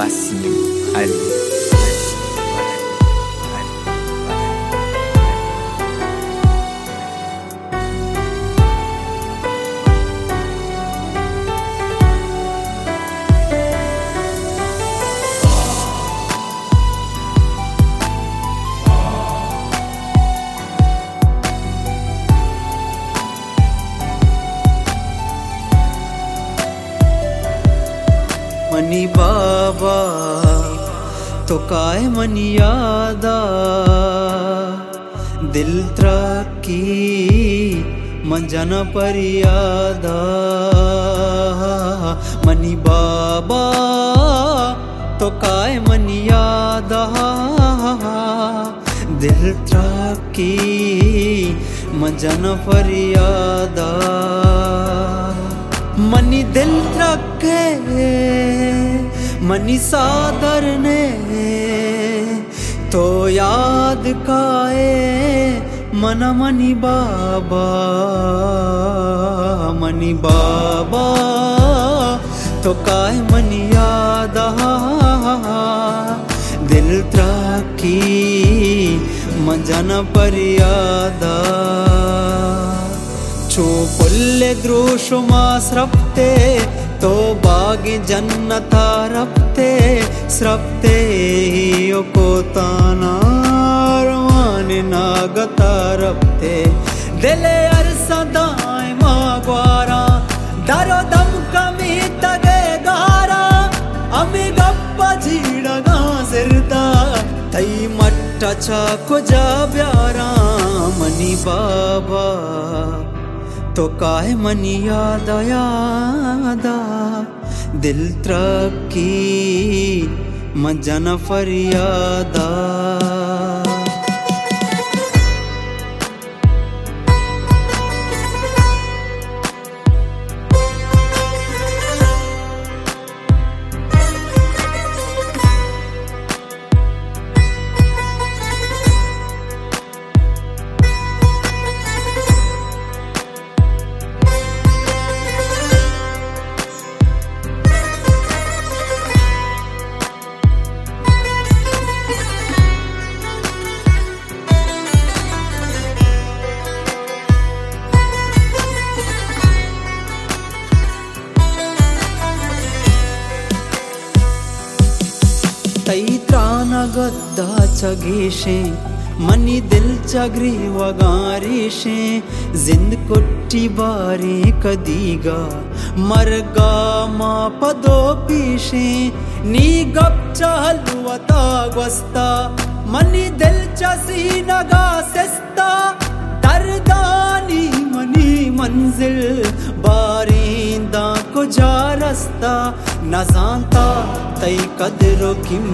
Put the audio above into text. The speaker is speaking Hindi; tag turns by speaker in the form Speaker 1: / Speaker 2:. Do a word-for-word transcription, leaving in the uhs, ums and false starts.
Speaker 1: Wasim Ali.
Speaker 2: मनी बाबा तो काय मनी यादा दिल त्रकी मंजन पर यादा मनी बाबा तो काय मनी यादा दिल त्रकी मंजन पर यादा मनी दिल रखे मनी सादर ने तो याद काए मना मनी बाबा मनी बाबा तो काय मनी याद दिल त्रकी मंजन पर यादा छो पुल्ले द्रोशुमा स्रप्ते तो बागी जन्नता रप्ते स्रप्ते यो को तानारवाने नागता रप्ते दिले अरसदाय मागवारा दरो दम कमी तगे गारा अमी गप्पा झीड़गा सिरदा तई मट्टा चाको जा ब्यारा मनी बाबा तो काय मनी यादा यादा दिल त्रकी मंजन फरियादा तई त्राना गद्दा चगेशे मनी दिल चगरी वगारेशे जिंद कुट्टी बारे कदीगा मरगा मा पदो पीशे नी गप चहलुवता gwasta मनी दिल चसी नगा सिस्ता दरदानी मनी मंजिल बारिंदा को जा रस्ता न जानता तई कदरो की